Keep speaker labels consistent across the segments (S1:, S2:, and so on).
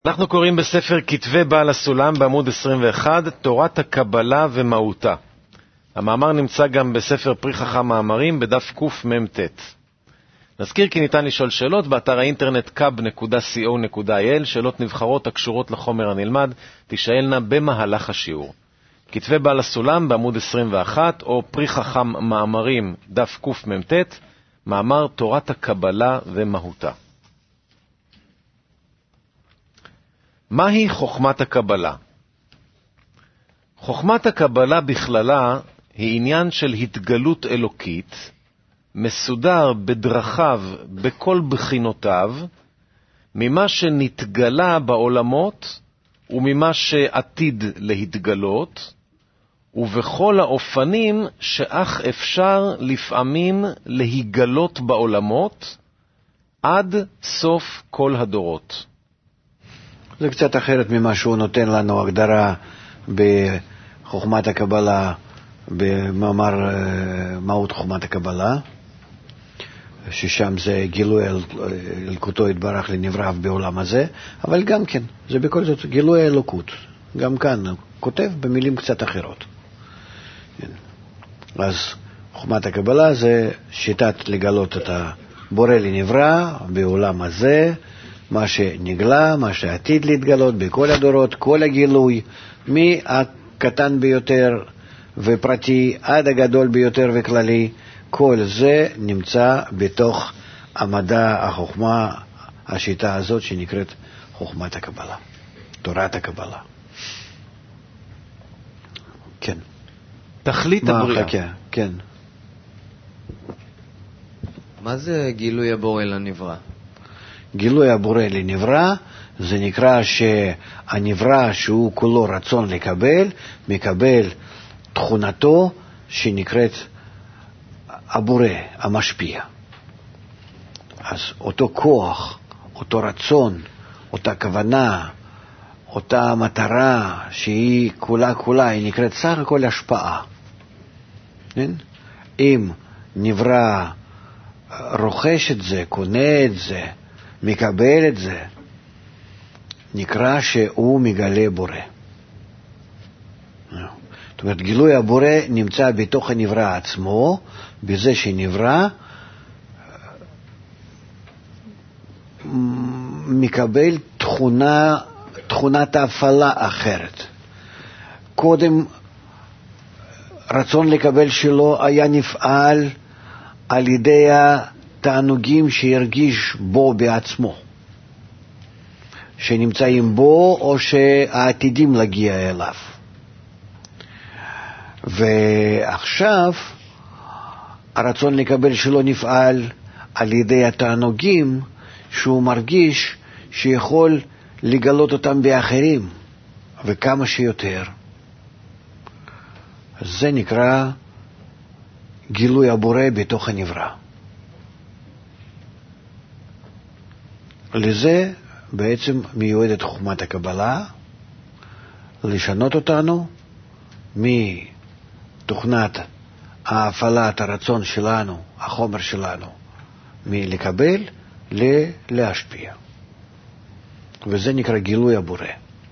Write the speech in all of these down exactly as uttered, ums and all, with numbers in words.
S1: אנחנו קוראים בספר כתבי בעל הסולם בעמוד עשרים ואחת, תורת הקבלה ומהותה. המאמר נמצא גם בספר פרי חכם מאמרים בדף קמ"ט. נזכיר כי ניתן לשאול שאלות באתר האינטרנט קאב נקודה סי או נקודה איי אל, שאלות נבחרות הקשורות לחומר הנלמד, תישאלנה במהלך השיעור. כתבי בעל הסולם בעמוד עשרים ואחת או פרי חכם מאמרים דף קמ"ט, מאמר תורת הקבלה ומהותה. מהי חוכמת הקבלה? חוכמת הקבלה בכללה היא עניין של התגלות אלוקית, מסודר בדרכיו בכל בחינותיו, ממה שנתגלה בעולמות וממה שעתיד להתגלות, ובכל האופנים שאך אפשר לפעמים להיגלות בעולמות, עד סוף כל הדורות.
S2: זה קצת אחרת ממה שהוא נותן לנו הגדרה בחוכמת הקבלה, במאמר מהות חוכמת הקבלה, ששם זה גילוי אלוקותו יתברך לנבריו בעולם הזה, אבל גם כן, זה בכל זאת גילוי אלוקות. גם כאן הוא כותב במילים קצת אחרות. אז חוכמת הקבלה זה שיטת לגלות את הבורא לנברא בעולם הזה, מה שנגלה, מה שעתיד להתגלות בכל הדורות, כל הגילוי, מהקטן ביותר ופרטי עד הגדול ביותר וכללי, כל זה נמצא בתוך המדע, החוכמה, השיטה הזאת שנקראת חוכמת הקבלה, תורת הקבלה. כן.
S1: תכלית הבריאה.
S2: חכה, כן.
S3: מה זה גילוי הבורא לנברא?
S2: גילוי הבורא לנברא, זה נקרא שהנברא שהוא כולו רצון לקבל, מקבל תכונתו שנקראת הבורא, המשפיע. אז אותו כוח, אותו רצון, אותה כוונה, אותה מטרה שהיא כולה כולה, היא נקראת סך הכל השפעה. אם נברא רוכש את זה, קונה את זה, מקבל את זה, נקרא שהוא מגלה בורא. זאת אומרת, גילוי הבורא נמצא בתוך הנברא עצמו, בזה שנברא מקבל תכונה, תכונת ההפעלה אחרת. קודם רצון לקבל שלו היה נפעל על ידי התענוגים שהרגיש בו בעצמו, שנמצאים בו או שהעתידים להגיע אליו. ועכשיו הרצון לקבל שלו נפעל על ידי התענוגים שהוא מרגיש שיכול לגלות אותם באחרים, וכמה שיותר. זה נקרא גילוי הבורא בתוך הנברא. לזה בעצם מיועדת חוכמת הקבלה, לשנות אותנו מתוכנת ההפעלת הרצון שלנו, החומר שלנו, מלקבל להשפיע. וזה נקרא גילוי הבורא.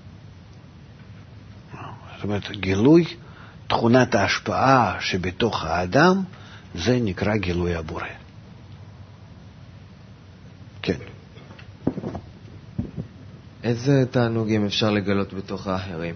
S2: זאת אומרת, גילוי תכונת ההשפעה שבתוך האדם, זה נקרא גילוי הבורא. כן.
S3: איזה תענוגים אפשר לגלות בתוך האחרים?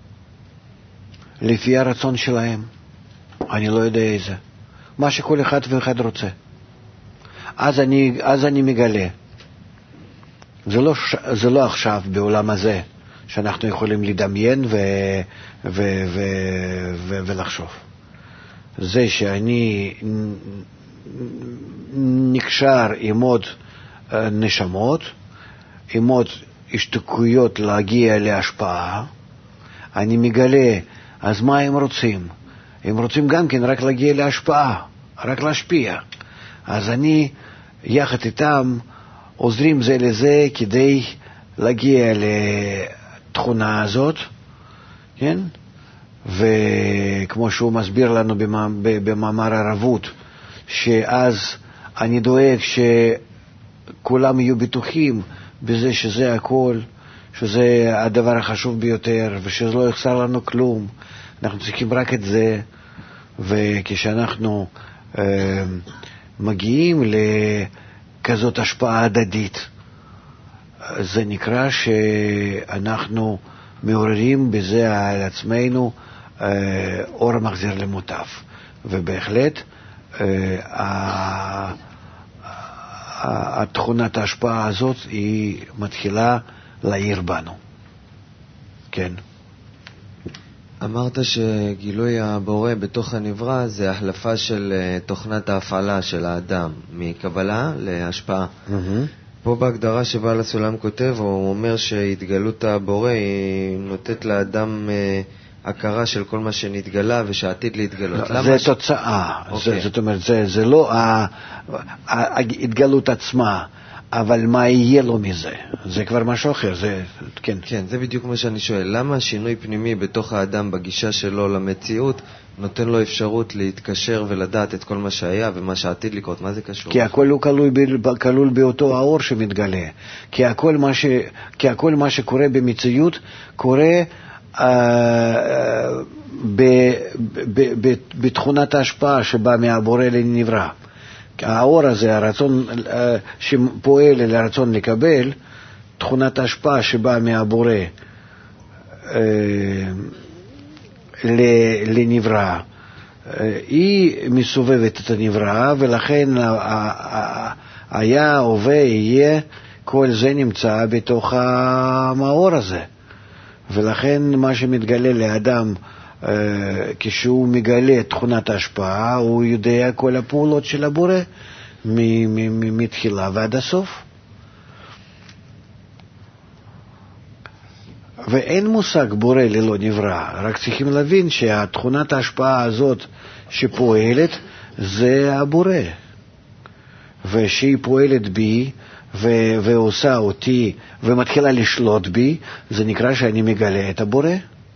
S2: לפי הרצון שלהם. אני לא יודע איזה. מה שכל אחד ואחד רוצה. אז אני, אז אני מגלה. זה לא, זה לא עכשיו בעולם הזה שאנחנו יכולים לדמיין ו, ו, ו, ו, ולחשוב. זה שאני נקשר עם עוד נשמות, עם עוד השתוקקויות להגיע להשפעה, אני מגלה, אז מה הם רוצים? הם רוצים גם כן רק להגיע להשפעה, רק להשפיע. אז אני יחד איתם עוזרים זה לזה כדי להגיע לתכונה הזאת, כן? וכמו שהוא מסביר לנו במאמר ערבות, שאז אני דואג שכולם יהיו בטוחים בזה שזה הכל, שזה הדבר החשוב ביותר, ושזה לא יחסר לנו כלום. אנחנו צריכים רק את זה, וכשאנחנו אה, מגיעים לכזאת השפעה הדדית, זה נקרא שאנחנו מעוררים בזה על עצמנו אה, אור מחזיר למוטב. ובהחלט אה, התכונת ההשפעה הזאת היא מתחילה להעיר בנו. כן.
S3: אמרת שגילוי הבורא בתוך הנברא זה החלפה של תוכנת ההפעלה של האדם מקבלה להשפעה. Mm-hmm. פה בהגדרה שבעל הסולם כותב, הוא אומר שהתגלות הבורא היא נותנת לאדם הכרה של כל מה שנתגלה ושעתיד להתגלות.
S2: לא, זה ש... תוצאה. Okay. זה, זאת אומרת, זה, זה לא ההתגלות עצמה, אבל מה יהיה לו מזה? זה כבר משהו אחר. זה, כן.
S3: כן, זה בדיוק מה שאני שואל. למה שינוי פנימי בתוך האדם בגישה שלו למציאות נותן לו אפשרות להתקשר ולדעת את כל מה שהיה ומה שעתיד לקרות? מה זה קשור?
S2: כי הכל הוא כלול, כלול באותו האור שמתגלה. כי הכל מה, ש, כי הכל מה שקורה במציאות קורה בתכונת ההשפעה שבאה מהבורא לנברא. האור הזה, הרצון שפועל לרצון לקבל, תכונת ההשפעה שבאה מהבורא לנברא, היא מסובבת את הנברא, ולכן היה, הווה, יהיה, כל זה נמצא בתוך המאור הזה. ולכן מה שמתגלה לאדם, כשהוא מגלה את תכונת ההשפעה, הוא יודע כל הפעולות של הבורא מתחילה ועד הסוף. ואין מושג בורא ללא נברא, רק צריכים להבין שהתכונת ההשפעה הזאת שפועלת זה הבורא, ושהיא פועלת בי ו- ועושה אותי ומתחילה לשלוט בי, זה נקרא שאני מגלה את הבורא.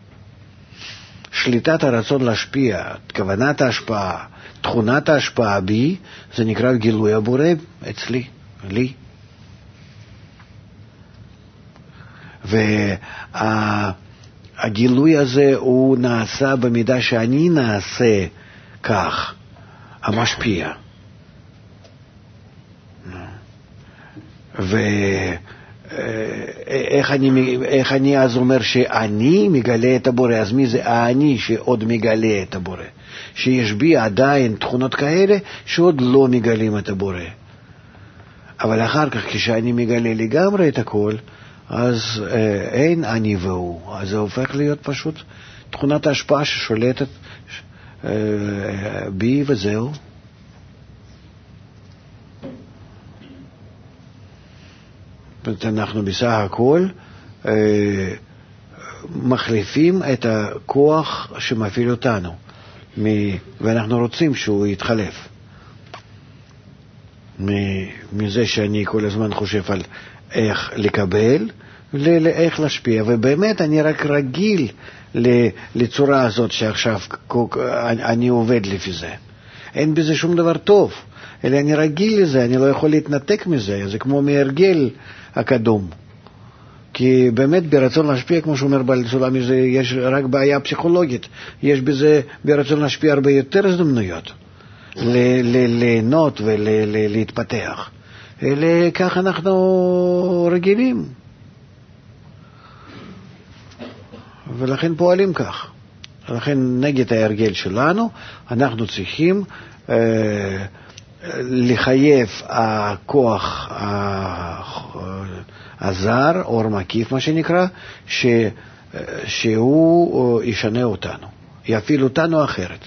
S2: שליטת הרצון להשפיע, כוונת ההשפעה, תכונת ההשפעה בי, זה נקרא גילוי הבורא אצלי, לי. והגילוי הזה הוא נעשה במידה שאני נעשה כך, המשפיע. ואיך אני, איך אני אז אומר שאני מגלה את הבורא? אז מי זה אני שעוד מגלה את הבורא? שיש בי עדיין תכונות כאלה שעוד לא מגלים את הבורא. אבל אחר כך כשאני מגלה לגמרי את הכל, אז אה, אין אני והוא, אז זה הופך להיות פשוט תכונת ההשפעה ששולטת אה, בי וזהו. אנחנו בסך הכל אה, מחליפים את הכוח שמפעיל אותנו, מ, ואנחנו רוצים שהוא יתחלף. מזה שאני כל הזמן חושב על איך לקבל, לאיך להשפיע, ובאמת אני רק רגיל לצורה הזאת שעכשיו אני עובד לפי זה. אין בזה שום דבר טוב, אלא אני רגיל לזה, אני לא יכול להתנתק מזה, זה כמו מהרגל הקדום. כי באמת ברצון להשפיע, כמו שאומר בעל הסולם, יש רק בעיה פסיכולוגית, יש בזה ברצון להשפיע הרבה יותר הזדמנויות, ליהנות ולהתפתח. אלא כך אנחנו רגילים. ולכן פועלים כך. לכן נגד ההרגל שלנו, אנחנו צריכים אה, לחייב הכוח הזר, אור מקיף מה שנקרא, ש, שהוא ישנה אותנו, יפעיל אותנו אחרת.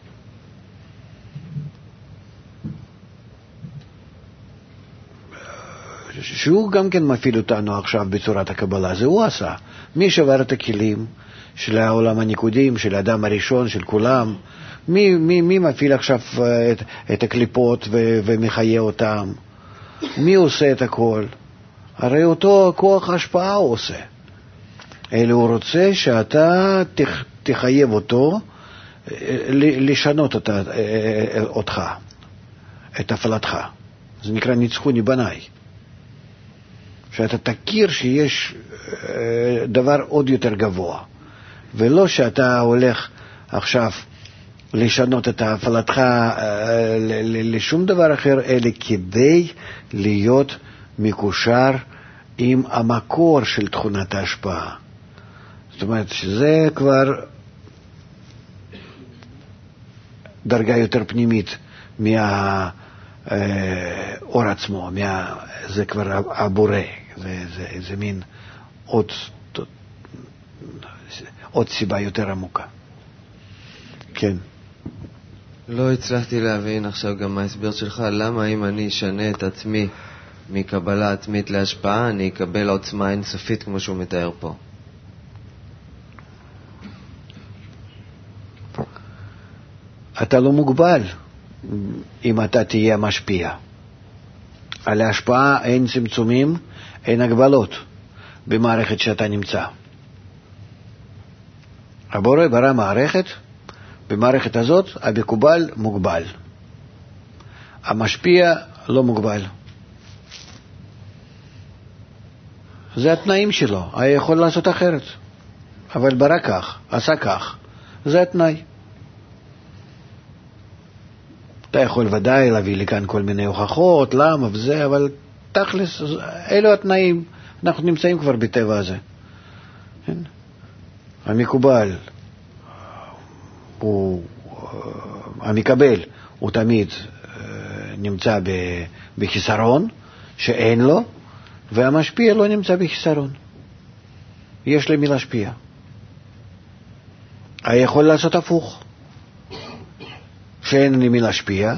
S2: שהוא גם כן מפעיל אותנו עכשיו בצורת הקבלה, זה הוא עשה. מי שבר את הכלים של העולם הניקודים, של האדם הראשון, של כולם, מי, מי, מי מפעיל עכשיו את, את הקליפות ו, ומחיה אותם? מי עושה את הכל? הרי אותו כוח ההשפעה הוא עושה. אלא הוא רוצה שאתה תח, תחייב אותו לשנות אותה, אותך, את הפעלתך. זה נקרא ניצחוני בניי. שאתה תכיר שיש דבר עוד יותר גבוה, ולא שאתה הולך עכשיו לשנות את הפעלתך לשום דבר אחר, אלא כדי להיות מקושר עם המקור של תכונת ההשפעה. זאת אומרת שזה כבר דרגה יותר פנימית מהאור עצמו, מה, זה כבר הבורא, זה, זה, זה מין עוד, עוד סיבה יותר עמוקה. כן.
S3: לא הצלחתי להבין עכשיו גם מההסבר שלך, למה אם אני אשנה את עצמי מקבלה עצמית להשפעה, אני אקבל עוצמה אינסופית כמו שהוא מתאר פה.
S2: אתה לא מוגבל אם אתה תהיה משפיע. על ההשפעה אין צמצומים, אין הגבלות במערכת שאתה נמצא. הבורא ברא מערכת, במערכת הזאת המקובל מוגבל, המשפיע לא מוגבל. זה התנאים שלו, היה יכול לעשות אחרת, אבל ברא כך, עשה כך, זה התנאי. אתה יכול ודאי להביא לי כאן כל מיני הוכחות, למה וזה, אבל תכלס, אלו התנאים, אנחנו נמצאים כבר בטבע הזה. כן? המקובל, הוא, המקבל, הוא תמיד נמצא בחיסרון שאין לו, והמשפיע לא נמצא בחיסרון. יש למי להשפיע. היה יכול לעשות הפוך. שאין למי להשפיע,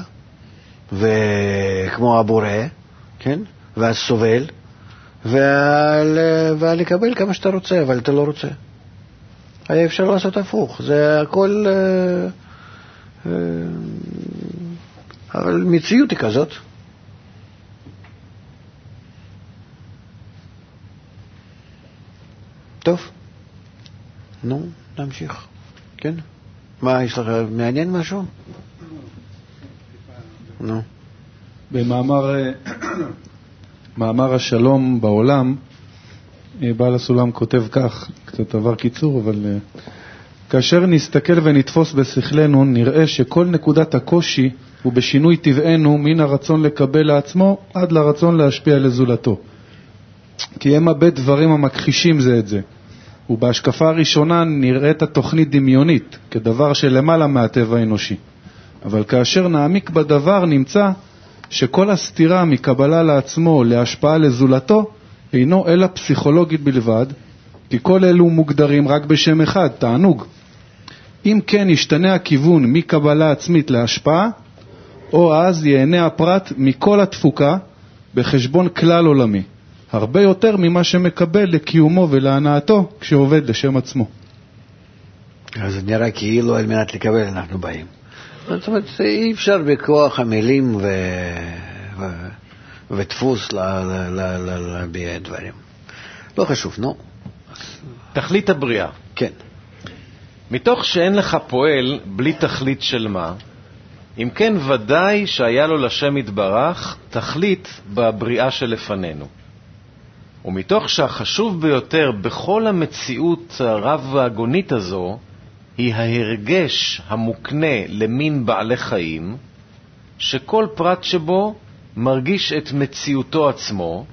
S2: וכמו הבורא, כן? ואז סובל, ועל, ועל לקבל כמה שאתה רוצה, אבל אתה לא רוצה. היה אפשר לעשות הפוך. זה הכל... אבל מציאות היא כזאת. טוב. נו, נמשיך. כן? מה, יש לך מעניין משהו? נו.
S4: במאמר מאמר השלום בעולם, בעל הסולם כותב כך, קצת עבר קיצור, אבל כאשר נסתכל ונתפוס בשכלנו, נראה שכל נקודת הקושי הוא בשינוי טבענו מן הרצון לקבל לעצמו עד לרצון להשפיע לזולתו. כי הם הבית דברים המכחישים זה את זה. ובהשקפה הראשונה נראית התוכנית דמיונית, כדבר שלמעלה מהטבע האנושי. אבל כאשר נעמיק בדבר נמצא שכל הסתירה מקבלה לעצמו להשפעה לזולתו אינו אלא פסיכולוגית בלבד, כי כל אלו מוגדרים רק בשם אחד, תענוג. אם כן ישתנה הכיוון מקבלה עצמית להשפעה, או אז ייהנה הפרט מכל התפוקה בחשבון כלל עולמי, הרבה יותר ממה שמקבל לקיומו ולהנאתו כשעובד לשם עצמו.
S2: אז נראה כאילו על מנת לקבל אנחנו באים. זאת אומרת, אי אפשר בכוח המילים ו... ו... ודפוס להביע דברים. לא חשוב, נו.
S1: תכלית הבריאה.
S2: כן.
S1: מתוך שאין לך פועל בלי תכלית של מה, אם כן ודאי שהיה לו לשם יתברך תכלית בבריאה שלפנינו. ומתוך שהחשוב ביותר בכל המציאות הרב-הגונית הזו היא ההרגש המוקנה למין בעלי חיים, שכל פרט שבו מרגיש את מציאותו עצמו,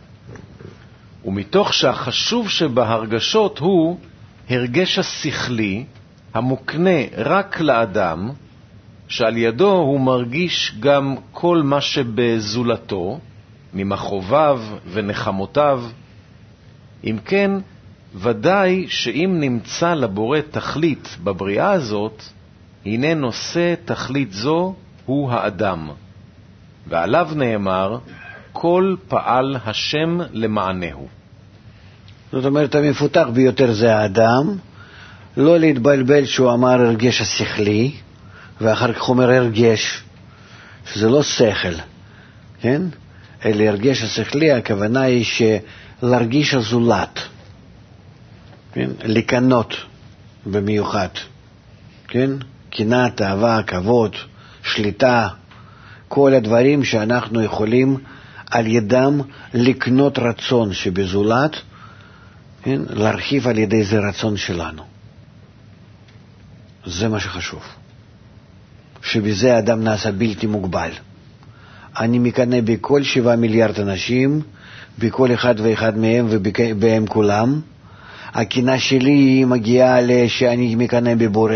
S1: ומתוך שהחשוב שבהרגשות הוא הרגש השכלי המוקנה רק לאדם, שעל ידו הוא מרגיש גם כל מה שבזולתו, ממחוביו ונחמותיו. אם כן, ודאי שאם נמצא לבורא תכלית בבריאה הזאת, הנה נושא תכלית זו הוא האדם. ועליו נאמר, כל פעל השם למענהו.
S2: זאת אומרת, המפותח ביותר זה האדם, לא להתבלבל שהוא אמר הרגש השכלי, ואחר כך אומר הרגש, שזה לא שכל, כן? אלא הרגש השכלי, הכוונה היא שלהרגיש הזולת, כן? לקנות במיוחד, כן? קנאת, אהבה, כבוד, שליטה, כל הדברים שאנחנו יכולים על ידם לקנות רצון שבזולת, כן? להרחיב על ידי זה רצון שלנו. זה מה שחשוב. שבזה האדם נעשה בלתי מוגבל. אני מקנה בכל שבעה מיליארד אנשים, בכל אחד ואחד מהם ובהם כולם. הקנאה שלי מגיעה שאני מקנה בבורא,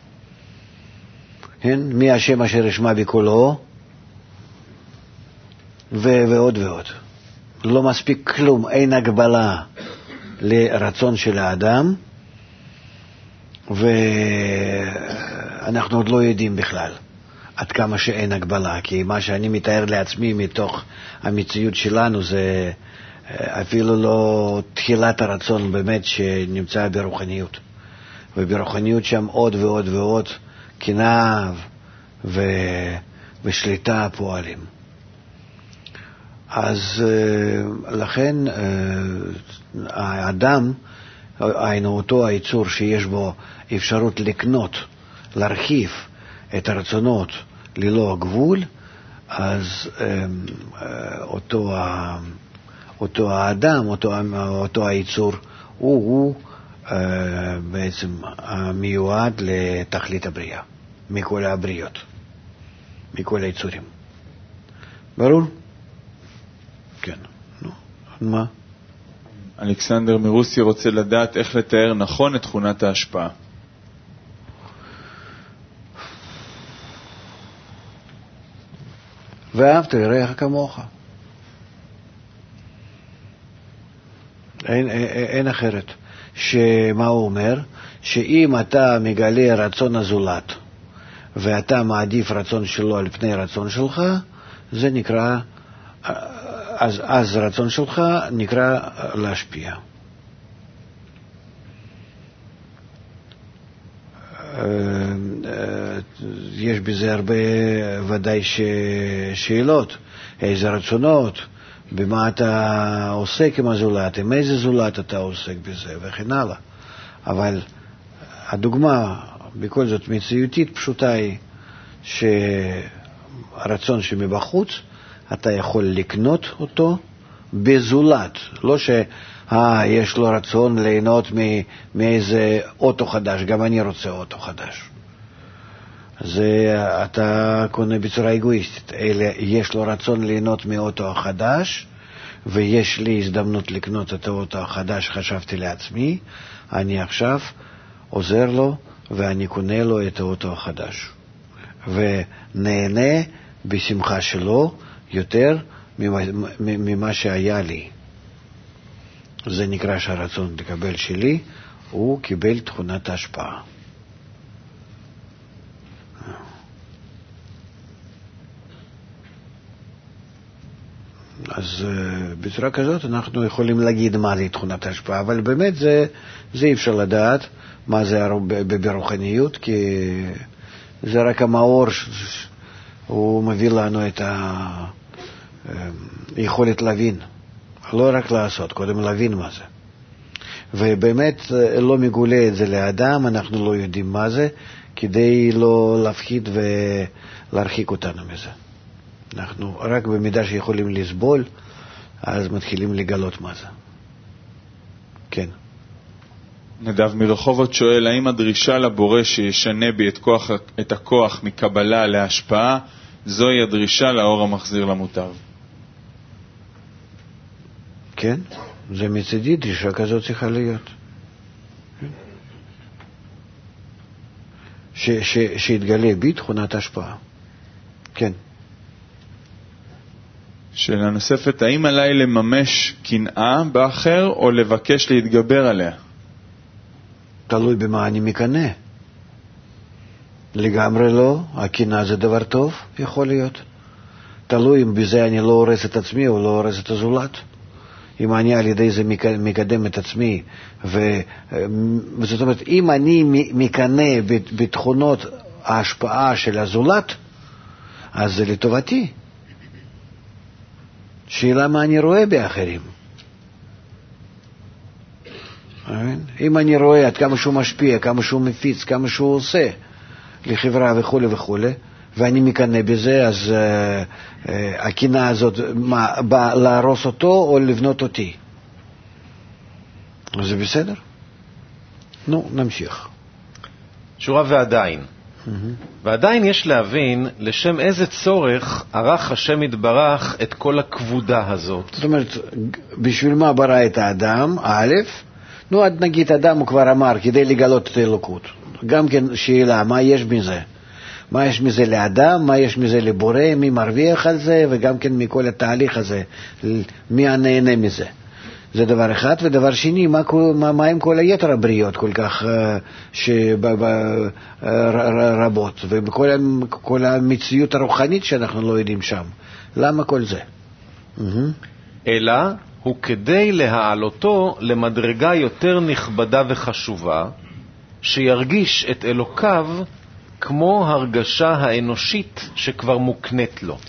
S2: כן? מי השם אשר ישמע בקולו, ו- ועוד ועוד. לא מספיק כלום, אין הגבלה לרצון של האדם, ואנחנו עוד לא יודעים בכלל עד כמה שאין הגבלה, כי מה שאני מתאר לעצמי מתוך המציאות שלנו זה אפילו לא תחילת הרצון באמת שנמצא ברוחניות, וברוחניות שם עוד ועוד ועוד קנאה ו... ושליטה פועלים. אז לכן האדם, היינו אותו היצור שיש בו אפשרות לקנות, להרחיב את הרצונות ללא גבול, אז אותו, אותו האדם, אותו, אותו היצור, הוא, הוא בעצם מיועד לתכלית הבריאה, מכל הבריאות, מכל היצורים. ברור? כן. נו, מה?
S5: אלכסנדר מרוסיה רוצה לדעת איך לתאר נכון את תכונת ההשפעה.
S2: ואהבת לרעך כמוך. אין, אין, אין אחרת. שמה הוא אומר? שאם אתה מגלה רצון הזולת ואתה מעדיף רצון שלו על פני רצון שלך, זה נקרא, אז, אז רצון שלך נקרא להשפיע. יש בזה הרבה ודאי ש... שאלות, איזה רצונות, במה אתה עוסק עם הזולת, עם איזה זולת אתה עוסק בזה וכן הלאה. אבל הדוגמה בכל זאת מציאותית פשוטה היא שהרצון שמבחוץ אתה יכול לקנות אותו בזולת, לא ש... אה, יש לו רצון ליהנות מאיזה אוטו חדש, גם אני רוצה אוטו חדש. זה אתה קונה בצורה אגואיסטית, אלא יש לו רצון ליהנות מאוטו החדש, ויש לי הזדמנות לקנות את האוטו החדש, חשבתי לעצמי, אני עכשיו עוזר לו ואני קונה לו את האוטו החדש. ונהנה בשמחה שלו יותר ממה שהיה לי. זה נקרא שהרצון לקבל שלי, הוא קיבל תכונת ההשפעה. אז בצורה כזאת אנחנו יכולים להגיד מה זה תכונת ההשפעה, אבל באמת זה, זה אי אפשר לדעת מה זה ברוחניות, כי זה רק המאור, הוא מביא לנו את היכולת להבין. לא רק לעשות, קודם להבין מה זה. ובאמת לא מגולה את זה לאדם, אנחנו לא יודעים מה זה, כדי לא להפחיד ולהרחיק אותנו מזה. אנחנו רק במידה שיכולים לסבול, אז מתחילים לגלות מה זה. כן.
S5: נדב מרחובות שואל, האם הדרישה לבורא שישנה בי את, כוח, את הכוח מקבלה להשפעה, זוהי הדרישה לאור המחזיר למוטב?
S2: כן, זה מצידי דרישה כזאת צריכה להיות. ש, ש, שיתגלה בי תכונת השפעה. כן.
S5: שאלה נוספת, האם עליי לממש קנאה באחר או לבקש להתגבר עליה?
S2: תלוי במה אני מקנא. לגמרי לא, הקנאה זה דבר טוב, יכול להיות. תלוי אם בזה אני לא הורס את עצמי או לא הורס את הזולת. אם אני על ידי זה מקדם את עצמי, ו... וזאת אומרת, אם אני מקנא בתכונות ההשפעה של הזולת, אז זה לטובתי. שאלה מה אני רואה באחרים. אם אני רואה עד כמה שהוא משפיע, כמה שהוא מפיץ, כמה שהוא עושה לחברה וכו' וכו', ואני מקנא בזה, אז uh, uh, הקנאה הזאת, מה, בא להרוס אותו או לבנות אותי? זה בסדר? נו, נמשיך.
S1: שורה ועדיין. Mm-hmm. ועדיין יש להבין לשם איזה צורך ערך השם יתברך את כל הכבודה הזאת.
S2: זאת אומרת, בשביל מה ברא את האדם? א', נו, עד נגיד אדם הוא כבר אמר, כדי לגלות את האלוקות. גם כן שאלה, מה יש מזה? מה יש מזה לאדם, מה יש מזה לבורא, מי מרוויח על זה, וגם כן מכל התהליך הזה, מי הנהנה מזה. זה דבר אחד, ודבר שני, מה, מה, מה עם כל היתר הבריות כל כך רבות, ובכל כל המציאות הרוחנית שאנחנו לא יודעים שם. למה כל זה?
S1: אלא הוא כדי להעלותו למדרגה יותר נכבדה וחשובה, שירגיש את אלוקיו כמו הרגשה האנושית שכבר מוקנית לו.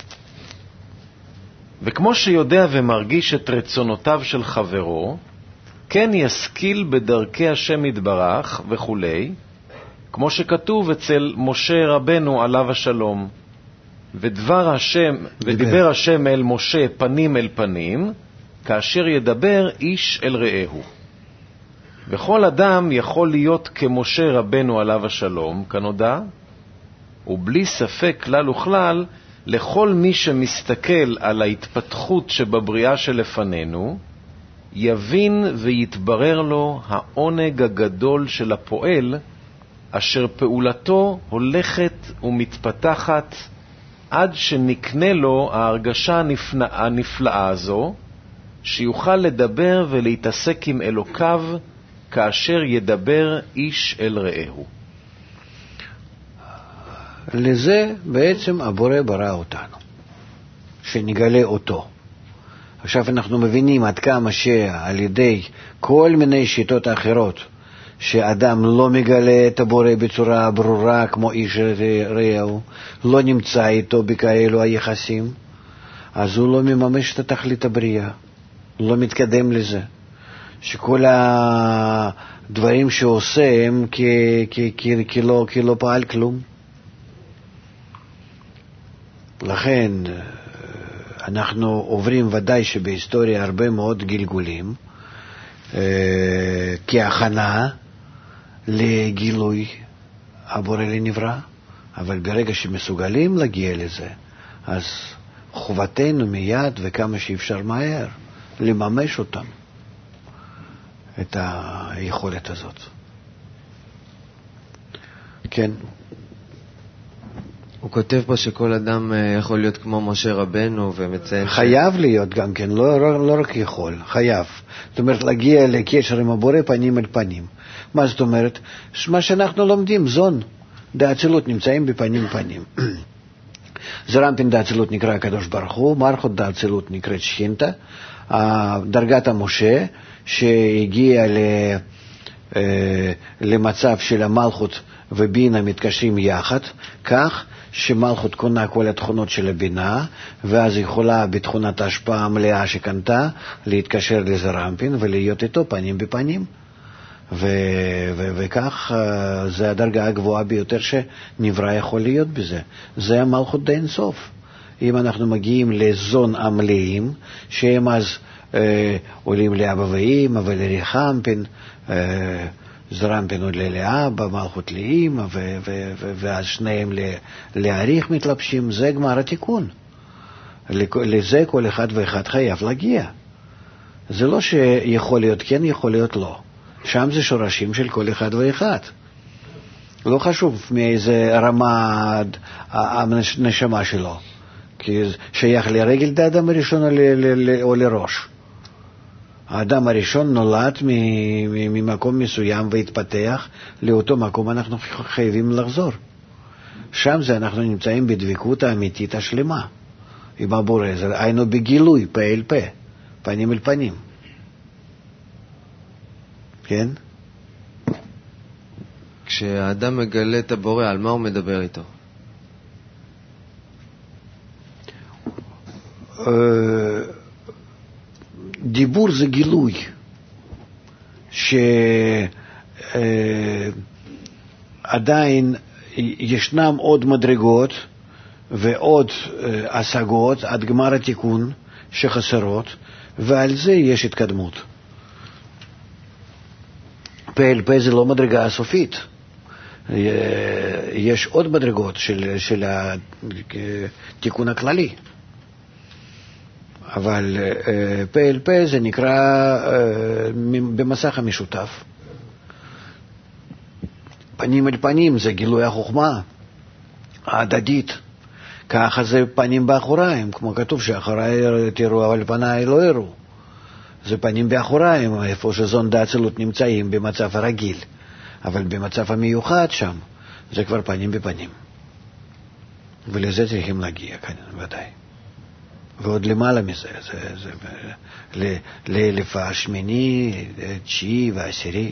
S1: וכמו שיודע ומרגיש את רצונותיו של חברו, כן ישכיל בדרכי השם יתברך וכו', כמו שכתוב אצל משה רבנו עליו השלום. ודבר השם, ודיבר השם אל משה פנים אל פנים, כאשר ידבר איש אל רעהו. וכל אדם יכול להיות כמשה רבנו עליו השלום, כנודע, ובלי ספק כלל וכלל, לכל מי שמסתכל על ההתפתחות שבבריאה שלפנינו, יבין ויתברר לו העונג הגדול של הפועל, אשר פעולתו הולכת ומתפתחת, עד שנקנה לו ההרגשה הנפלאה הזו, שיוכל לדבר ולהתעסק עם אלוקיו, כאשר ידבר איש אל רעהו.
S2: לזה בעצם הבורא ברא אותנו, שנגלה אותו. עכשיו אנחנו מבינים עד כמה שעל ידי כל מיני שיטות אחרות, שאדם לא מגלה את הבורא בצורה ברורה כמו איש רעהו, לא נמצא איתו בכאלו היחסים, אז הוא לא מממש את תכלית הבריאה, לא מתקדם לזה. שכל הדברים שעושה הם כי, כי, כי, כי, לא, כי לא פעל כלום. לכן אנחנו עוברים ודאי שבהיסטוריה הרבה מאוד גלגולים כהכנה לגילוי הבורא לנברא, אבל ברגע שמסוגלים להגיע לזה, אז חובתנו מיד וכמה שאפשר מהר לממש אותם, את היכולת הזאת. כן.
S3: הוא כותב פה שכל אדם יכול להיות כמו משה רבנו, ומציין
S2: חייב ש... להיות גם כן, לא, לא, לא רק יכול, חייב. זאת אומרת, להגיע לקשר עם הבורא פנים אל פנים. מה זאת אומרת? מה שאנחנו לומדים, זון, דאצילות נמצאים בפנים פנים. זרמפין דאצילות נקרא הקדוש ברוך הוא, מלכות דאצילות נקראת שכינתה, דרגת המשה שהגיע ל... למצב של המלכות ובינה מתקשרים יחד, כך שמלכות קונה כל התכונות של הבינה, ואז יכולה בתכונת ההשפעה המלאה שקנתה להתקשר לזרמפין ולהיות איתו פנים בפנים. ו- ו- וכך זה הדרגה הגבוהה ביותר שנברא יכול להיות בזה. זה המלכות די אינסוף. אם אנחנו מגיעים לזון המלאים, שהם אז אה, עולים לאבא ואמא ולרחמפין, אה, זרמפין עוד לאבא, מלכות לאמא, ו- ו- ו- ואז שניהם להאריך מתלבשים, זה גמר התיקון. לזה כל אחד ואחד חייב להגיע. זה לא שיכול להיות כן, יכול להיות לא. שם זה שורשים של כל אחד ואחד. לא חשוב מאיזה רמה הנשמה שלו, כי שייך לרגל את האדם הראשון או, ל- ל- או לראש. האדם הראשון נולד ממקום מסוים והתפתח, לאותו מקום אנחנו חייבים לחזור. שם זה אנחנו נמצאים בדבקות האמיתית השלמה. עם הבורא, זה היינו בגילוי, פה אל פה, פנים אל פנים. כן?
S3: כשהאדם מגלה את הבורא, על מה הוא מדבר איתו?
S2: דיבור זה גילוי, שעדיין ישנם עוד מדרגות ועוד השגות עד גמר התיקון שחסרות, ועל זה יש התקדמות. פ"ל פה זה לא מדרגה הסופית. יש עוד מדרגות של, של התיקון הכללי. אבל פ"ל פה זה נקרא במסך המשותף. פנים אל פנים זה גילוי החוכמה ההדדית. ככה זה פנים באחוריים, כמו כתוב שאחוריי תראו אבל פניי לא יראו. זה פנים באחוריים, איפה שזון דאצילות נמצאים במצב הרגיל. אבל במצב המיוחד שם, זה כבר פנים בפנים. ולזה צריכים להגיע כאן, ודאי. ועוד למעלה מזה, זה, זה, זה לאלף השמיני, תשיעי והעשירי.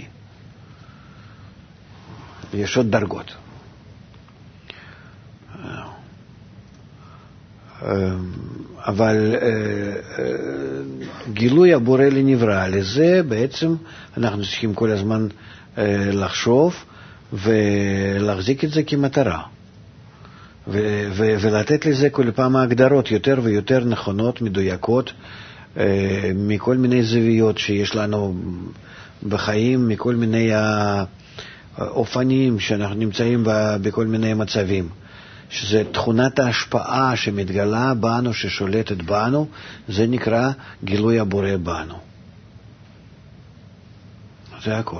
S2: יש עוד דרגות. אבל גילוי הבורא לנברא, לזה בעצם אנחנו צריכים כל הזמן לחשוב ולהחזיק את זה כמטרה. ו- ו- ולתת לזה כל פעם ההגדרות יותר ויותר נכונות, מדויקות, מכל מיני זוויות שיש לנו בחיים, מכל מיני האופנים שאנחנו נמצאים בכל מיני מצבים. שזה תכונת ההשפעה שמתגלה בנו, ששולטת בנו, זה נקרא גילוי הבורא בנו. זה הכל.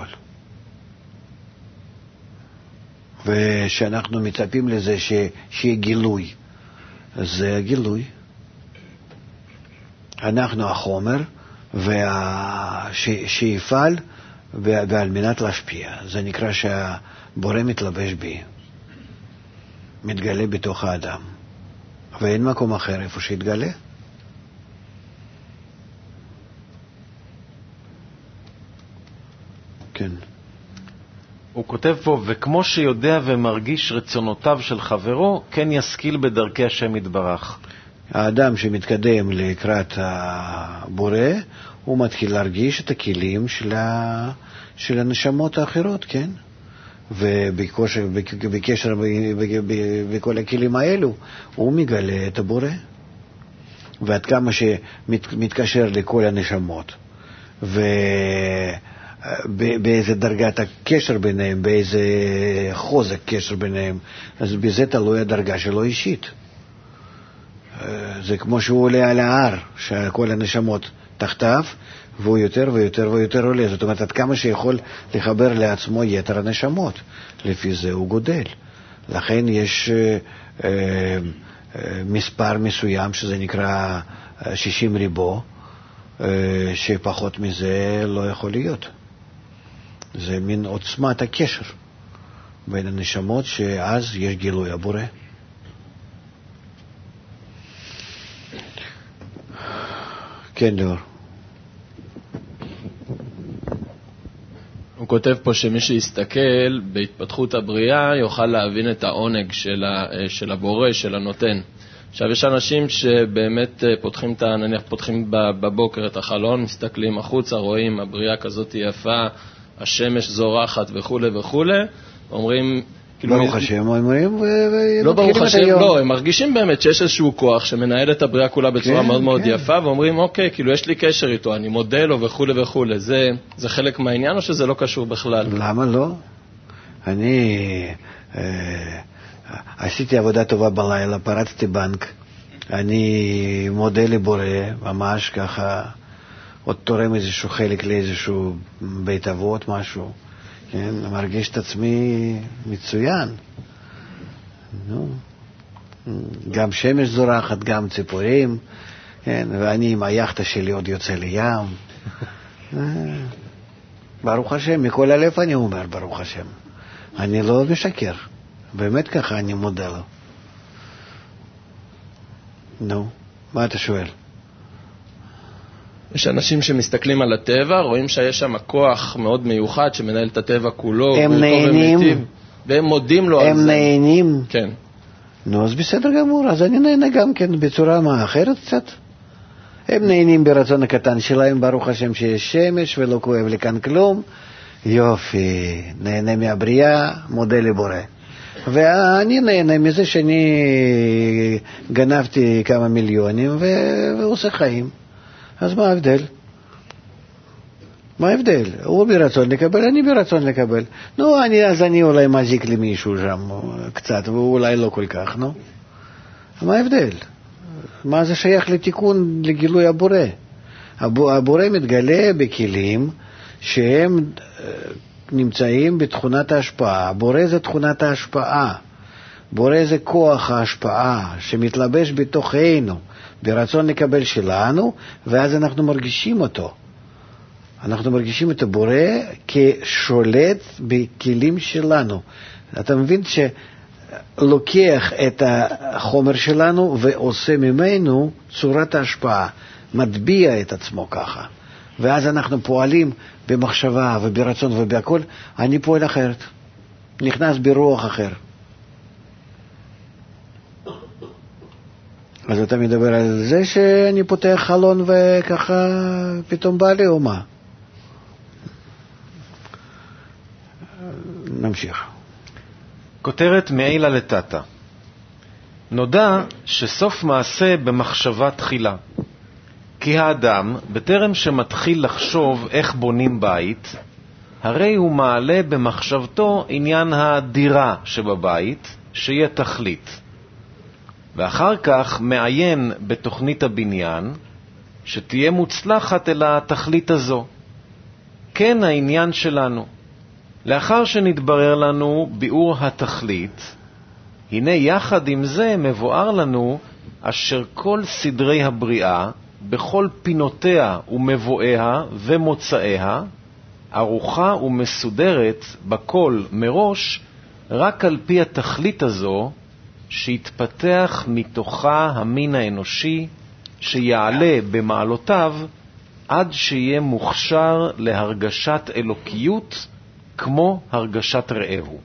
S2: ושאנחנו מצפים לזה ש... שיהיה גילוי, זה הגילוי. אנחנו החומר, וה... ש... שיפעל ועל מנת להשפיע. זה נקרא שהבורא מתלבש בי. מתגלה בתוך האדם, ואין מקום אחר איפה שיתגלה. כן.
S1: הוא כותב פה, וכמו שיודע ומרגיש רצונותיו של חברו, כן ישכיל בדרכי השם יתברך.
S2: האדם שמתקדם לקראת הבורא, הוא מתחיל להרגיש את הכלים של, ה... של הנשמות האחרות, כן? ובקשר, בקשר בכל הכלים האלו, הוא מגלה את הבורא. ועד כמה שמתקשר לכל הנשמות, ובאיזה דרגת הקשר ביניהם, באיזה חוזק קשר ביניהם, אז בזה תלוי הדרגה שלו אישית. זה כמו שהוא עולה על ההר, שכל הנשמות תחתיו, והוא יותר ויותר ויותר עולה. זאת אומרת, עד כמה שיכול לחבר לעצמו יתר הנשמות. לפי זה הוא גודל. לכן יש אה, אה, מספר מסוים, שזה נקרא שישים ריבו, אה, שפחות מזה לא יכול להיות. זה מין עוצמת הקשר בין הנשמות, שאז יש גילוי הבורא. כן, דור.
S6: הוא כותב פה שמי שיסתכל בהתפתחות הבריאה יוכל להבין את העונג של, ה, של הבורא, של הנותן. עכשיו יש אנשים שבאמת פותחים, את, נניח פותחים בבוקר את החלון, מסתכלים החוצה, רואים הבריאה כזאת יפה, השמש זורחת וכו' וכו', אומרים...
S2: ברוך השם, אומרים,
S6: לא ברוך השם, לא, הם מרגישים באמת שיש איזשהו כוח שמנהל את הבריאה כולה בצורה מאוד מאוד יפה, ואומרים, אוקיי, כאילו יש לי קשר איתו, אני מודה לו וכו' וכו'. זה חלק מהעניין או שזה לא קשור בכלל?
S2: למה לא? אני עשיתי עבודה טובה בלילה, פרצתי בנק, אני מודה לבורא, ממש ככה, עוד תורם איזשהו חלק לאיזשהו בית אבות, משהו. כן, מרגיש את עצמי מצוין. נו, גם שמש זורחת, גם ציפורים, כן, ואני עם היחטה שלי עוד יוצא לים. ברוך השם, מכל הלב אני אומר ברוך השם. אני לא משקר, באמת ככה אני מודה לו. נו, מה אתה שואל?
S6: יש אנשים שמסתכלים על הטבע, רואים שיש שם כוח מאוד מיוחד שמנהל את הטבע כולו,
S2: הם נהנים,
S6: והם מודים לו על זה.
S2: הם נהנים.
S6: כן.
S2: נו, אז בסדר גמור, אז אני נהנה גם כן בצורה מה אחרת קצת. הם נהנים ברצון הקטן שלהם, ברוך השם שיש שמש ולא כואב לי כאן כלום. יופי, נהנה מהבריאה, מודה לבורא. ואני נהנה מזה שאני גנבתי כמה מיליונים ועושה חיים. אז מה ההבדל? מה ההבדל? הוא ברצון לקבל, אני ברצון לקבל. נו, אני, אז אני אולי מזיק למישהו שם קצת, ואולי לא כל כך, נו. מה ההבדל? מה זה שייך לתיקון, לגילוי הבורא? הבורא מתגלה בכלים שהם נמצאים בתכונת ההשפעה. בורא זה תכונת ההשפעה. בורא זה כוח ההשפעה שמתלבש בתוכנו, ברצון לקבל שלנו, ואז אנחנו מרגישים אותו. אנחנו מרגישים את הבורא כשולט בכלים שלנו. אתה מבין שלוקח את החומר שלנו ועושה ממנו צורת ההשפעה, מטביע את עצמו ככה. ואז אנחנו פועלים במחשבה וברצון ובהכל, אני פועל אחרת, נכנס ברוח אחר. אז אתה מדבר על זה שאני פותח חלון וככה פתאום בא לי או מה? נמשיך.
S1: כותרת מעילה לטאטה. נודע שסוף מעשה במחשבה תחילה. כי האדם, בטרם שמתחיל לחשוב איך בונים בית, הרי הוא מעלה במחשבתו עניין הדירה שבבית, שיהיה תכלית. ואחר כך מעיין בתוכנית הבניין, שתהיה מוצלחת אל התכלית הזו. כן העניין שלנו. לאחר שנתברר לנו ביאור התכלית, הנה יחד עם זה מבואר לנו אשר כל סדרי הבריאה, בכל פינותיה ומבואיה ומוצאיה, ערוכה ומסודרת בכל מראש, רק על פי התכלית הזו, שיתפתח מתוכה המין האנושי, שיעלה במעלותיו, עד שיהיה מוכשר להרגשת אלוקיות, כמו הרגשת רעהו.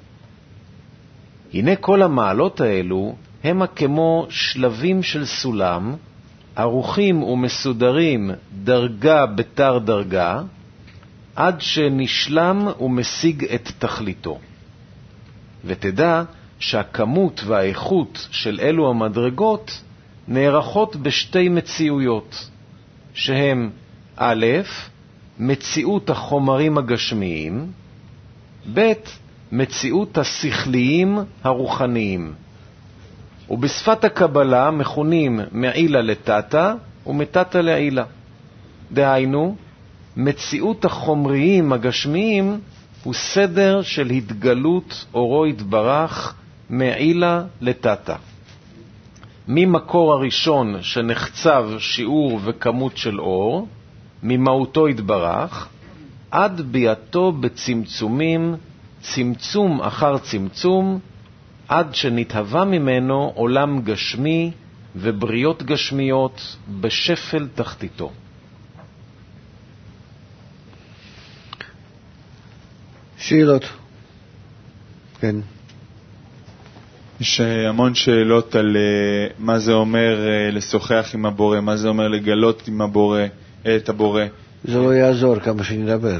S1: הנה כל המעלות האלו הם כמו שלבים של סולם, ערוכים ומסודרים דרגה בתר דרגה, עד שנשלם ומשיג את תכליתו. ותדע שהכמות והאיכות של אלו המדרגות נערכות בשתי מציאויות, שהם א', מציאות החומרים הגשמיים, ב', מציאות השכליים הרוחניים. ובשפת הקבלה מכונים מעילה לטאטה ומטאטה לעילה. דהיינו, מציאות החומריים הגשמיים הוא סדר של התגלות אורו יתברך מעילה לטאטה. ממקור הראשון שנחצב שיעור וכמות של אור, ממהותו יתברך, עד ביאתו בצמצומים, צמצום אחר צמצום, עד שנתהווה ממנו עולם גשמי ובריות גשמיות בשפל תחתיתו.
S2: שאלות? כן.
S5: יש המון שאלות על uh, מה זה אומר uh, לשוחח עם הבורא, מה זה אומר לגלות עם הבורא, את הבורא.
S2: זה לא יעזור כמה שנדבר.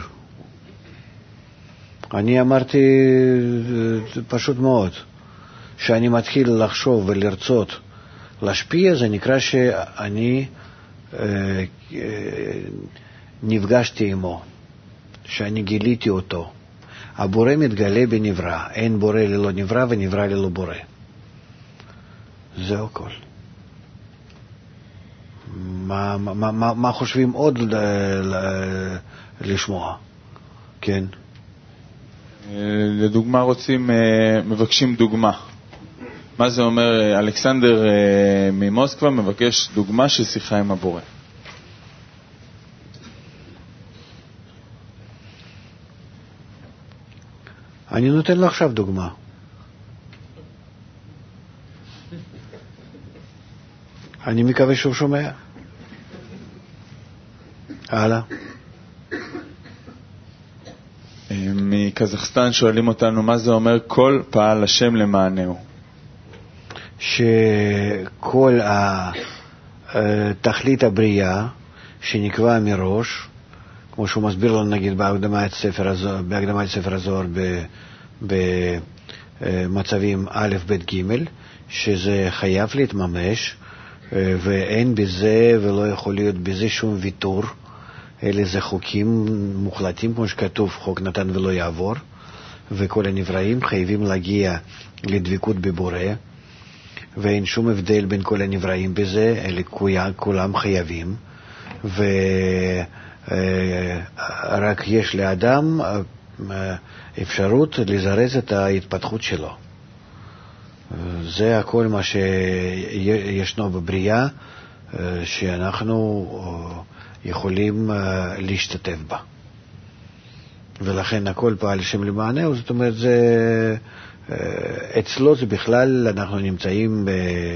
S2: אני אמרתי פשוט מאוד, שאני מתחיל לחשוב ולרצות להשפיע, זה נקרא שאני אה, אה, נפגשתי עמו, שאני גיליתי אותו. הבורא מתגלה בנברא, אין בורא ללא נברא ונברא ללא בורא. זהו כל. מה, מה, מה, מה חושבים עוד ל, ל, לשמוע? כן.
S5: לדוגמה רוצים, מבקשים דוגמה. מה זה אומר? אלכסנדר ממוסקבה מבקש דוגמה של שיחה עם הבורא.
S2: אני נותן לו עכשיו דוגמה. אני מקווה שהוא שומע. הלאה.
S5: מקזחסטן שואלים אותנו מה זה אומר כל פעל השם למענהו.
S2: שכל תכלית הבריאה שנקבע מראש, כמו שהוא מסביר לנו נגיד בהקדמת ספר הזוהר, בהקדמת ספר הזוהר מצבים א', ב', ג', שזה חייב להתממש, ואין בזה ולא יכול להיות בזה שום ויתור. אלה זה חוקים מוחלטים, כמו שכתוב, חוק נתן ולא יעבור, וכל הנבראים חייבים להגיע לדבקות בבורא, ואין שום הבדל בין כל הנבראים בזה, אלה כולם חייבים, ורק יש לאדם אפשרות לזרז את ההתפתחות שלו. זה הכל מה שישנו בבריאה, שאנחנו יכולים להשתתף בה. ולכן הכל פעל שם למענהו, זאת אומרת, זה, אצלו זה בכלל, אנחנו נמצאים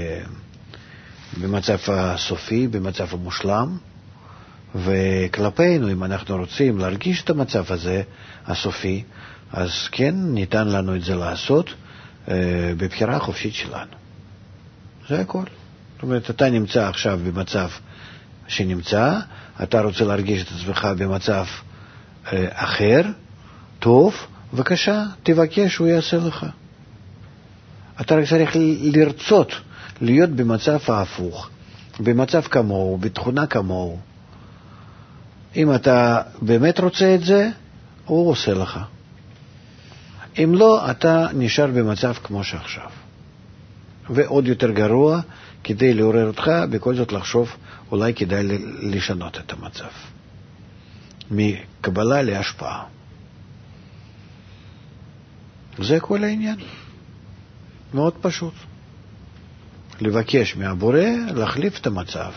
S2: במצב הסופי, במצב המושלם, וכלפינו, אם אנחנו רוצים להרגיש את המצב הזה, הסופי, אז כן, ניתן לנו את זה לעשות בבחירה החופשית שלנו. זה הכל. זאת אומרת, אתה נמצא עכשיו במצב שנמצא, אתה רוצה להרגיש את עצמך במצב אחר, טוב, בבקשה, תבקש, הוא יעשה לך. אתה רק צריך לרצות להיות במצב ההפוך, במצב כמוהו, בתכונה כמוהו. אם אתה באמת רוצה את זה, הוא עושה לך. אם לא, אתה נשאר במצב כמו שעכשיו. ועוד יותר גרוע, כדי לעורר אותך, בכל זאת לחשוב, אולי כדאי לשנות את המצב. מקבלה להשפעה. זה כל העניין. מאוד פשוט. לבקש מהבורא להחליף את המצב.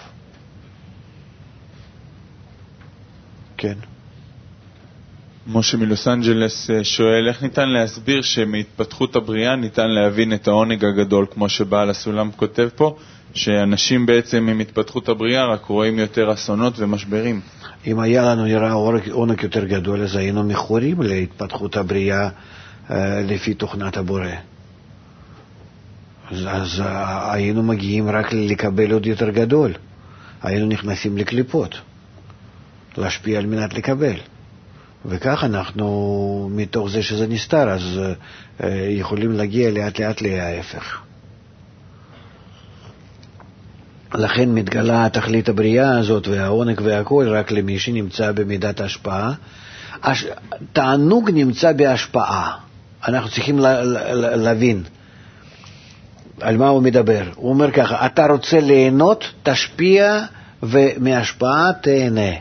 S2: כן.
S5: משה מלוס אנג'לס שואל, איך ניתן להסביר שמהתפתחות הבריאה ניתן להבין את העונג הגדול, כמו שבעל הסולם כותב פה, שאנשים בעצם עם התפתחות הבריאה רק רואים יותר אסונות ומשברים?
S2: אם היה לנו נראה עונג יותר גדול, אז היינו מכורים להתפתחות הבריאה לפי תוכנת הבורא. אז, אז היינו מגיעים רק לקבל עוד יותר גדול. היינו נכנסים לקליפות, להשפיע על מנת לקבל. וכך אנחנו, מתוך זה שזה נסתר, אז יכולים להגיע לאט לאט להפך. לכן מתגלה תכלית הבריאה הזאת והעונג והכל רק למי שנמצא במידת ההשפעה. תענוג נמצא בהשפעה. אנחנו צריכים להבין על מה הוא מדבר. הוא אומר ככה, אתה רוצה ליהנות, תשפיע, ומהשפעה תהנה.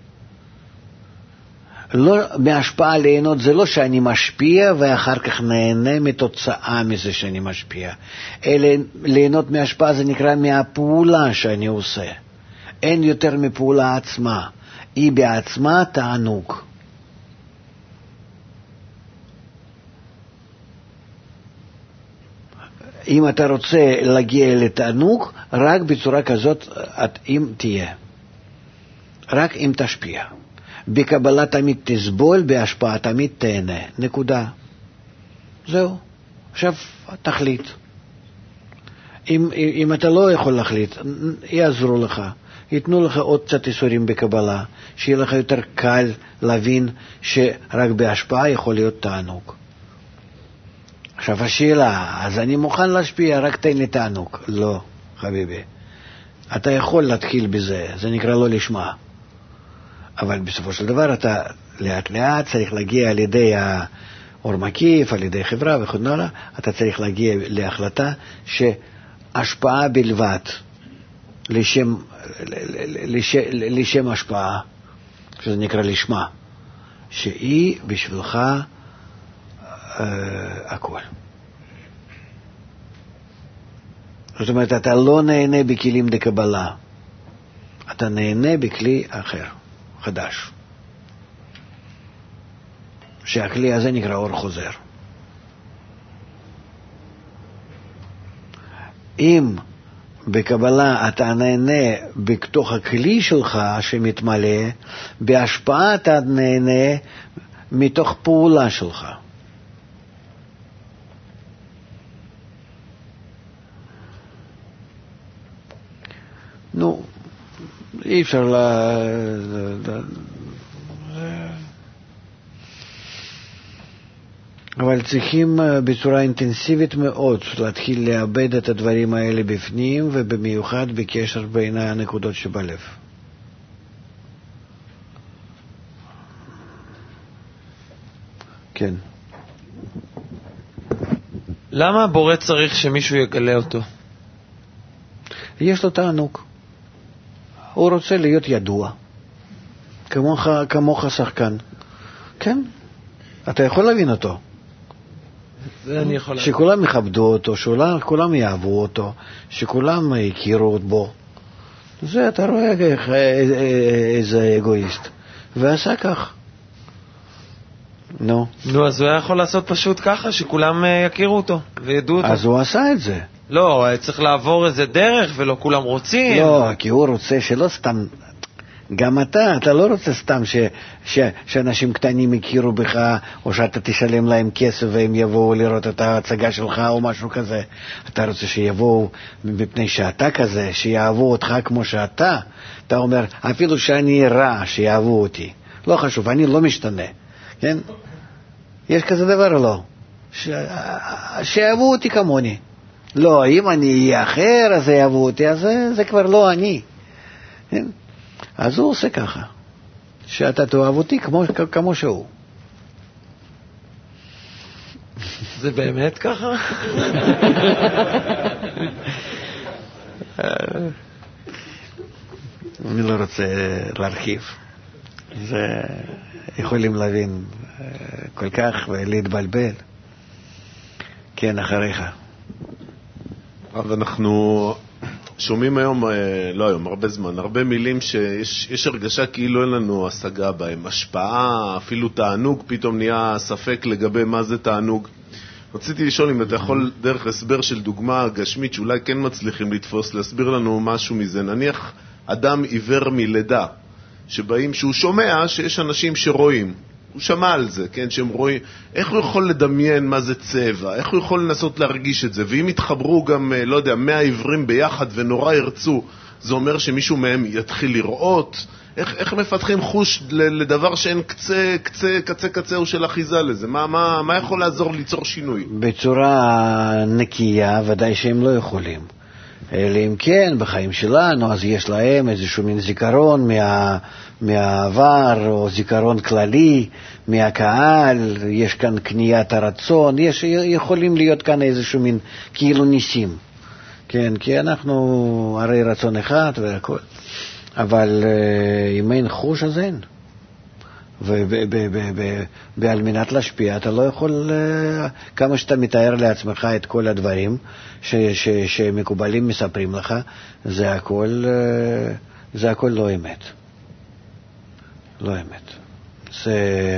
S2: לא, מהשפעה ליהנות זה לא שאני משפיע ואחר כך נהנה מתוצאה מזה שאני משפיע. אלא ליהנות מהשפעה זה נקרא מהפעולה שאני עושה. אין יותר מפעולה עצמה. היא בעצמה תענוג. אם אתה רוצה להגיע לתענוג, רק בצורה כזאת, אם תהיה. רק אם תשפיע. בקבלה תמיד תסבול, בהשפעה תמיד תהנה. נקודה. זהו. עכשיו, תחליט. אם, אם אתה לא יכול להחליט, יעזרו לך. ייתנו לך עוד קצת איסורים בקבלה, שיהיה לך יותר קל להבין שרק בהשפעה יכול להיות תענוג. עכשיו השאלה, אז אני מוכן להשפיע, רק תן לי תענוג. לא, חביבי. אתה יכול להתחיל בזה, זה נקרא לא לשמה. אבל בסופו של דבר אתה לאט לאט צריך להגיע על ידי האור מקיף, על ידי חברה וכו' נורא, אתה צריך להגיע להחלטה שהשפעה בלבד, לשם, לשם, לשם השפעה, שזה נקרא לשמה, שהיא בשבילך הכל. זאת אומרת, אתה לא נהנה בכלים דקבלה, אתה נהנה בכלי אחר, חדש. שהכלי הזה נקרא אור חוזר. אם בקבלה אתה נהנה בתוך הכלי שלך שמתמלא, בהשפעה אתה נהנה מתוך פעולה שלך. נו, אי אפשר ל... אבל צריכים בצורה אינטנסיבית מאוד להתחיל לאבד את הדברים האלה בפנים, ובמיוחד בקשר בין הנקודות שבלב. כן.
S7: למה הבורא צריך שמישהו יגלה אותו?
S2: יש לו תענוג. הוא רוצה להיות ידוע. כמוך, כמוך שחקן. כן. אתה יכול להבין אותו.
S7: זה אני יכול להבין.
S2: שכולם יכבדו אותו, שכולם יאהבו אותו, שכולם יכירו בו. זה אתה רואה איזה אגואיסט. ועשה כך. נו.
S7: נו, אז הוא היה יכול לעשות פשוט ככה, שכולם יכירו אותו וידעו אותו.
S2: אז הוא עשה את זה.
S7: לא, צריך לעבור איזה דרך ולא כולם רוצים.
S2: לא, כי הוא רוצה שלא סתם, גם אתה, אתה לא רוצה סתם ש, ש, שאנשים קטנים יכירו בך, או שאתה תשלם להם כסף והם יבואו לראות את ההצגה שלך או משהו כזה. אתה רוצה שיבואו מפני שאתה כזה, שיאהבו אותך כמו שאתה. אתה אומר, אפילו שאני רע, שיאהבו אותי. לא חשוב, אני לא משתנה. כן? יש כזה דבר או לא? ש... שיאהבו אותי כמוני. לא, אם אני אהיה אחר, אז יאהבו אותי, אז זה, זה כבר לא אני. כן? אז הוא עושה ככה. שאתה תאהב אותי כמו, כמו שהוא.
S7: זה באמת ככה?
S2: אני לא רוצה להרחיב. זה יכולים להבין כל כך ולהתבלבל. כן, אחריך.
S8: אבל אנחנו שומעים היום, לא היום, הרבה זמן, הרבה מילים שיש יש הרגשה כאילו אין לנו השגה בהם. השפעה, אפילו תענוג, פתאום נהיה ספק לגבי מה זה תענוג. רציתי לשאול אם אתה יכול דרך הסבר של דוגמה גשמית שאולי כן מצליחים לתפוס, להסביר לנו משהו מזה. נניח אדם עיוור מלידה, שבאים, שהוא שומע שיש אנשים שרואים, הוא שמע על זה, כן, שהם רואים, איך הוא יכול לדמיין מה זה צבע, איך הוא יכול לנסות להרגיש את זה, ואם יתחברו גם, לא יודע, מאה עיוורים ביחד ונורא ירצו, זה אומר שמישהו מהם יתחיל לראות, איך, איך מפתחים חוש לדבר שאין קצה, קצה, קצה, קצהו של אחיזה לזה, מה, מה, מה יכול לעזור ליצור שינוי?
S2: בצורה נקייה, ודאי שהם לא יכולים. אלא אם כן, בחיים שלנו, אז יש להם איזשהו מין זיכרון מה, מהעבר, או זיכרון כללי, מהקהל, יש כאן קניית הרצון, יש, יכולים להיות כאן איזשהו מין כאילו ניסים. כן, כי אנחנו הרי רצון אחד והכל. אבל אם אין חוש, אז אין. ועל מנת להשפיע אתה לא יכול, כמה שאתה מתאר לעצמך את כל הדברים שמקובלים מספרים לך, זה הכל, זה הכל לא אמת. לא אמת. זה,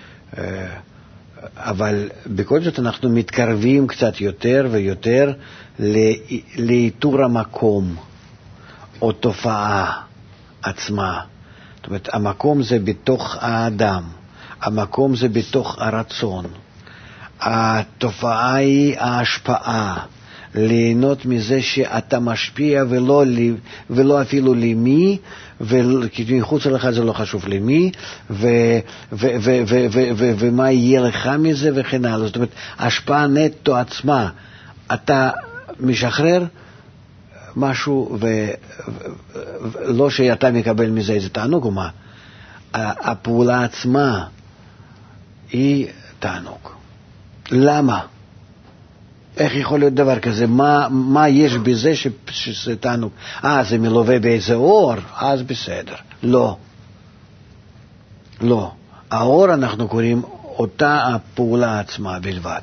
S2: אבל בכל זאת אנחנו מתקרבים קצת יותר ויותר לאיתור המקום או תופעה עצמה. זאת אומרת, המקום זה בתוך האדם, המקום זה בתוך הרצון. התופעה היא ההשפעה, ליהנות מזה שאתה משפיע ולא, ולא אפילו למי, כי מחוץ לך זה לא חשוב למי, ו, ו, ו, ו, ו, ו, ומה יהיה לך מזה וכן הלאה. זאת אומרת, השפעה נטו עצמה, אתה משחרר משהו, ולא שאתה מקבל מזה איזה תענוג או מה, הפעולה עצמה היא תענוג. למה? איך יכול להיות דבר כזה? מה, מה יש בזה ש, שזה תענוג? אה, זה מלווה באיזה אור? אז בסדר. לא. לא. האור אנחנו קוראים אותה הפעולה עצמה בלבד.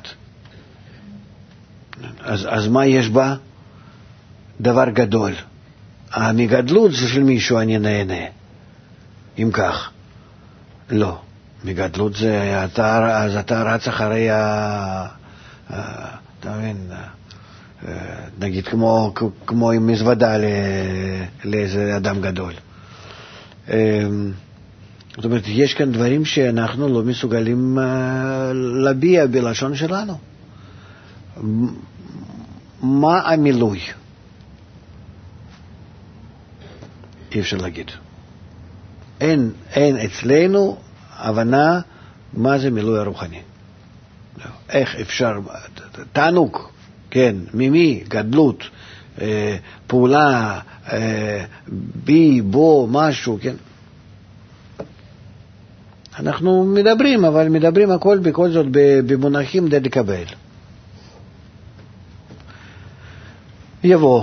S2: אז, אז מה יש בה? דבר גדול. המגדלות זה של מישהו אני נהנה. אם כך. לא. מגדלות זה, אתה, אז אתה רץ אחרי ה... אתה מבין, נגיד כמו, כמו עם מזוודה לאיזה אדם גדול. זאת אומרת, יש כאן דברים שאנחנו לא מסוגלים להביע בלשון שלנו. מה המילוי? אי אפשר להגיד. אין, אין אצלנו הבנה מה זה מילוי הרוחני. איך אפשר, תענוג, כן, ממי, גדלות, פעולה, בי, בו, משהו, כן. אנחנו מדברים, אבל מדברים הכל בכל זאת במונחים די לקבל. יבוא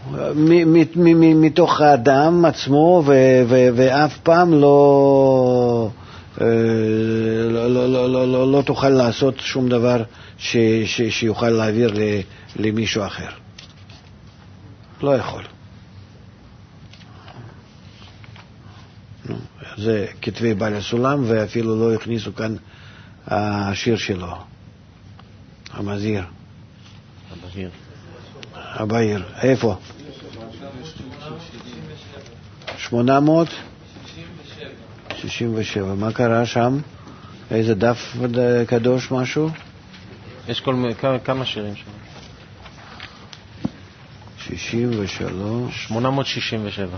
S2: מתוך האדם עצמו, ואף פעם לא לא תוכל לעשות שום דבר שיוכל להעביר למישהו אחר. לא יכול. זה כתבי בעל הסולם, ואפילו לא הכניסו כאן השיר שלו, המזהיר.
S1: הבהיר.
S2: הבהיר. איפה? שמונה מאות שישים ושבע. מה קרה שם? איזה דף קדוש משהו?
S1: יש כל, כמה שירים שם.
S2: שישים ושלוש.
S1: שמונה מאות שישים ושבע.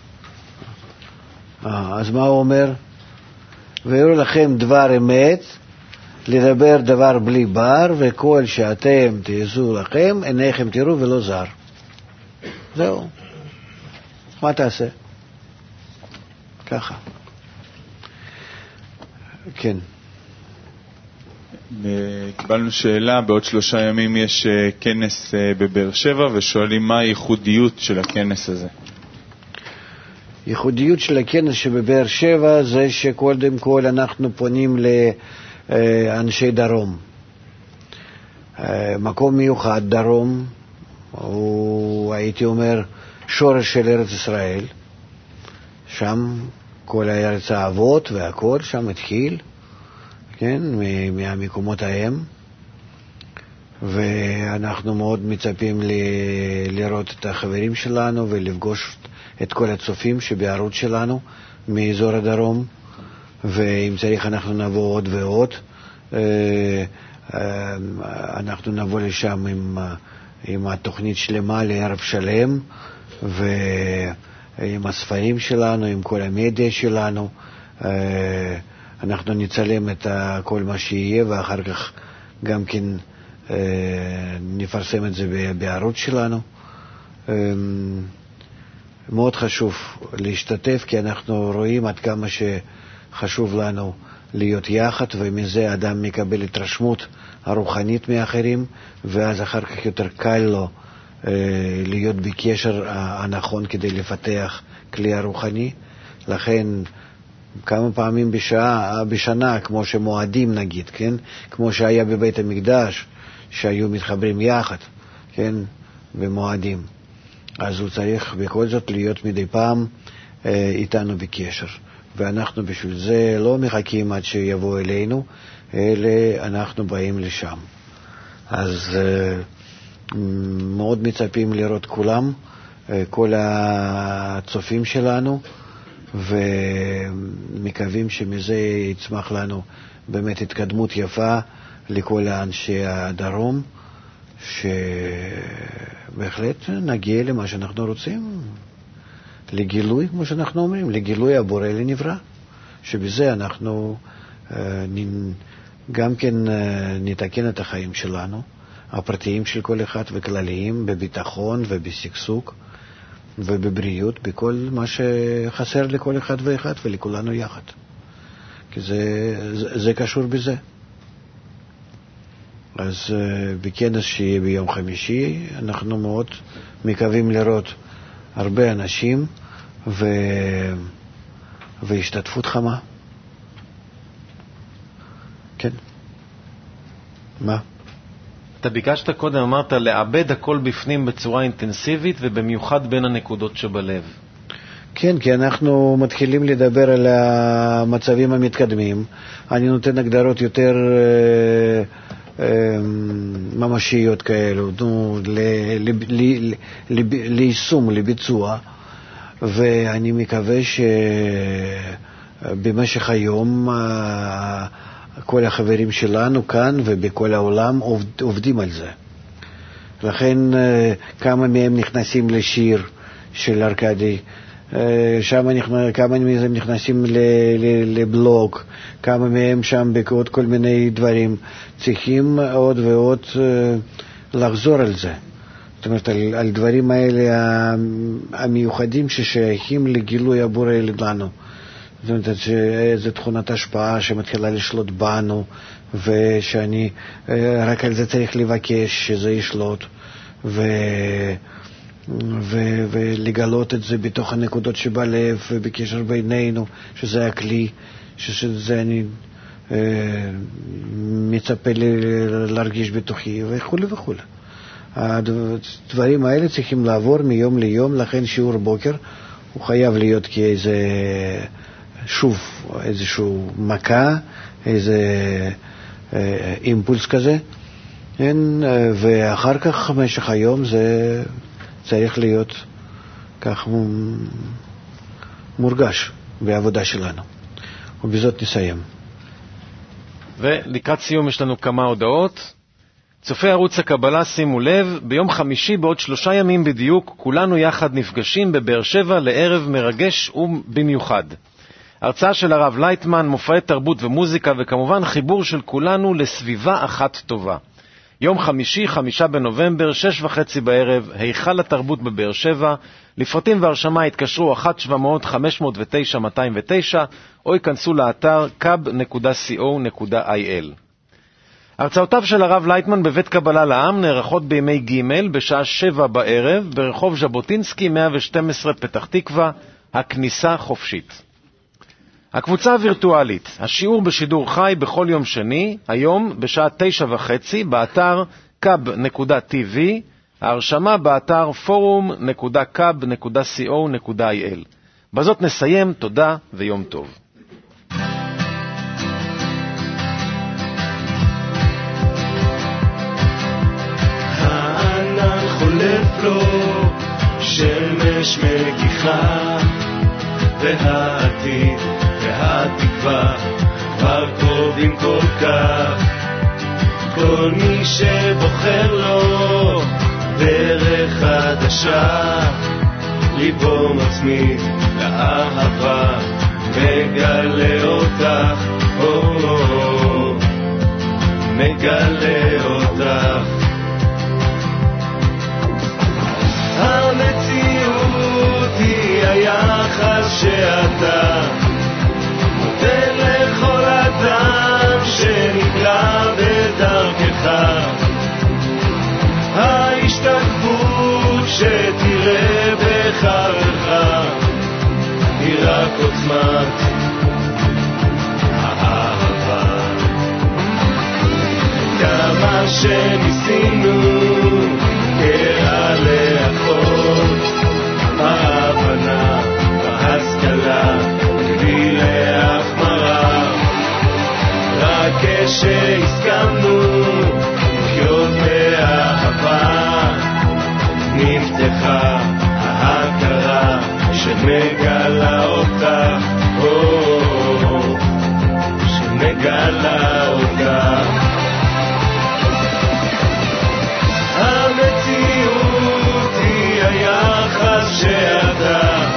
S2: אה, אז מה הוא אומר? והראו לכם דבר אמת, לדבר דבר בלי בר, וכל שאתם תעשו לכם, עיניכם תראו ולא זר. זהו. מה תעשה? ככה. כן.
S5: קיבלנו שאלה, בעוד שלושה ימים יש כנס בבאר שבע, ושואלים מה הייחודיות של הכנס הזה.
S2: ייחודיות של הכנס שבבאר שבע זה שקודם כל אנחנו פונים לאנשי דרום. מקום מיוחד, דרום, הוא הייתי אומר שורש של ארץ ישראל. שם כל הארץ האבות והכל שם התחיל, כן, מהמקומות ההם. ואנחנו מאוד מצפים ל- לראות את החברים שלנו ולפגוש את כל הצופים שבערוץ שלנו מאזור הדרום, ואם צריך אנחנו נבוא עוד ועוד. אנחנו נבוא לשם עם, עם התוכנית שלמה לערב שלם, ועם הספרים שלנו, עם כל המדיה שלנו. אנחנו נצלם את כל מה שיהיה, ואחר כך גם כן נפרסם את זה בערוץ שלנו. מאוד חשוב להשתתף, כי אנחנו רואים עד כמה שחשוב לנו להיות יחד, ומזה אדם מקבל התרשמות הרוחנית מאחרים, ואז אחר כך יותר קל לו להיות בקשר הנכון כדי לפתח כלי הרוחני. לכן כמה פעמים בשעה, בשנה, כמו שמועדים נגיד, כן? כמו שהיה בבית המקדש, שהיו מתחברים יחד, כן? במועדים. אז הוא צריך בכל זאת להיות מדי פעם אה, איתנו בקשר. ואנחנו בשביל זה לא מחכים עד שיבוא אלינו, אלא אנחנו באים לשם. אז אה, מאוד מצפים לראות כולם, אה, כל הצופים שלנו, ומקווים שמזה יצמח לנו באמת התקדמות יפה לכל האנשי הדרום, שבהחלט נגיע למה שאנחנו רוצים, לגילוי, כמו שאנחנו אומרים, לגילוי הבורא לנברא, שבזה אנחנו גם כן נתקן את החיים שלנו, הפרטיים של כל אחד וכלליים, בביטחון ובסכסוך ובבריאות, בכל מה שחסר לכל אחד ואחד ולכולנו יחד. כי זה, זה, זה קשור בזה. אז uh, בכנס שיהיה ביום חמישי, אנחנו מאוד מקווים לראות הרבה אנשים ו... והשתתפות חמה. כן. מה?
S1: אתה ביקשת קודם, אמרת, לעבד הכל בפנים בצורה אינטנסיבית, ובמיוחד בין הנקודות שבלב.
S2: כן, כי אנחנו מתחילים לדבר על המצבים המתקדמים. אני נותן הגדרות יותר אה, אה, ממשיות כאלו, נו, ל, ל, ל, ל, ליישום, לביצוע, ואני מקווה שבמשך היום אה, כל החברים שלנו כאן ובכל העולם עובד, עובדים על זה. לכן כמה מהם נכנסים לשיר של ארקדי שם כמה מהם נכנסים לבלוג, כמה מהם שם בעוד כל מיני דברים. צריכים עוד ועוד לחזור על זה. זאת אומרת, על, על דברים האלה המיוחדים ששייכים לגילוי הבורא לנו. זאת אומרת, שזו תכונת השפעה שמתחילה לשלוט בנו, ושאני רק על זה צריך לבקש שזה ישלוט, ו... ו- ולגלות את זה בתוך הנקודות שבלב ובקשר בינינו, שזה הכלי, שזה אני אה, מצפה ל- להרגיש בתוכי וכו' וכו'. הדברים האלה צריכים לעבור מיום ליום, לכן שיעור בוקר הוא חייב להיות כאיזה, שוב, איזשהו מכה, איזה אה, אימפולס כזה, אין, ואחר כך במשך היום זה צריך להיות כך מורגש בעבודה שלנו. ובזאת נסיים.
S1: ולקראת סיום יש לנו כמה הודעות. צופי ערוץ הקבלה, שימו לב, ביום חמישי בעוד שלושה ימים בדיוק כולנו יחד נפגשים בבאר שבע לערב מרגש ובמיוחד. הרצאה של הרב לייטמן, מופעי תרבות ומוזיקה וכמובן חיבור של כולנו לסביבה אחת טובה. יום חמישי, חמישה בנובמבר, שש וחצי בערב, היכל התרבות בבאר שבע. לפרטים והרשמה התקשרו אחת שבע מאות חמש מאות ותשע מאתיים ותשע או ייכנסו לאתר קאב נקודה סי או נקודה איי אל. הרצאותיו של הרב לייטמן בבית קבלה לעם נערכות בימי ג' בשעה שבע בערב ברחוב ז'בוטינסקי מאה ושתים עשרה פתח תקווה, הכניסה חופשית. הקבוצה הווירטואלית, השיעור בשידור חי בכל יום שני, היום בשעה תשע וחצי באתר קאב נקודה טי וי, ההרשמה באתר פורום נקודה קאב נקודה סי או נקודה איי אל. בזאת נסיים, תודה ויום טוב.
S9: הענן חולף לו, שמש מגיחה, והעתיד והתקווה כבר קרובים כל כך. כל מי שבוחר לו דרך חדשה, ליבו מצמיד לאהבה, מגלה אותך, או, או, מגלה אותך. המציאות היא היחס שאתה נותן לכל אדם שנקרא בדרכך. ההשתקפות שתראה בחרך היא רק עוצמת האהבה. כמה שניסינו קרע לאחות, ההבנה וההשכלה הביא להחמרה. רק כשהסכמנו לחיות באהבה, נפתחה ההכרה שמגלה אותך, או, שמגלה אותך. המציאות היא היחס שאתה